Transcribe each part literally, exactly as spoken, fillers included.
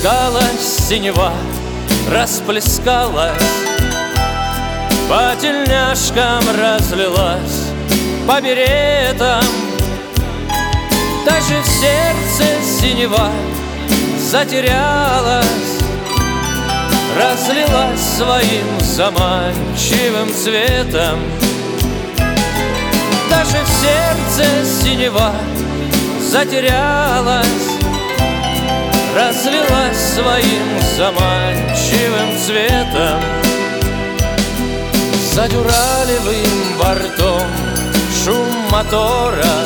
Расплескалась синева, расплескалась, по тельняшкам разлилась, по беретам. Даже в сердце синева затерялась, разлилась своим заманчивым цветом. Даже в сердце синева затерялась, разлилась своим заманчивым цветом. За дюралевым бортом шум мотора,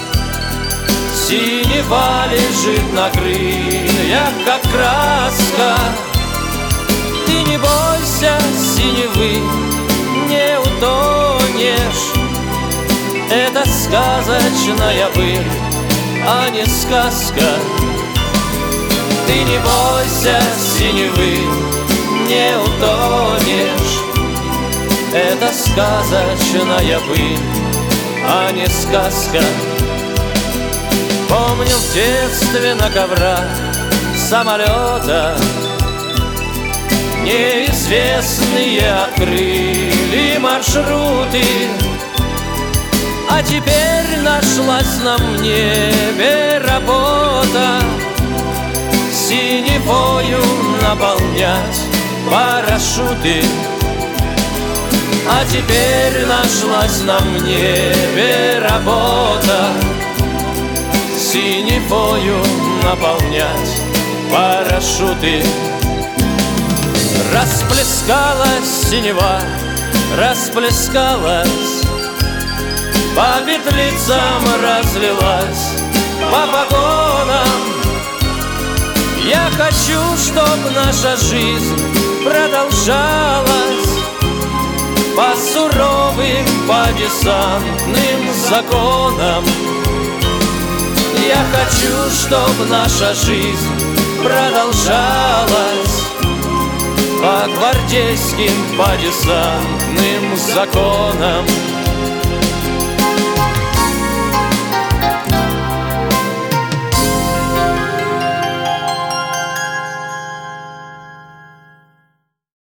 синева лежит на крыльях, как краска. Ты не бойся синевы, не утонешь. Это сказочная быль, а не сказка. Ты не бойся синевы, не утонешь. Это сказочная быль, а не сказка. Помню в детстве на коврах самолета неизвестные открыли маршруты. А теперь нашлась на небе работа синевою наполнять парашюты. А теперь нашлась на небе работа синевою наполнять парашюты. Расплескалась синева, расплескалась, по петлицам разлилась, по погонам. Я хочу, чтоб наша жизнь продолжалась по суровым, по десантным законам. Я хочу, чтоб наша жизнь продолжалась по гвардейским, по десантным законам.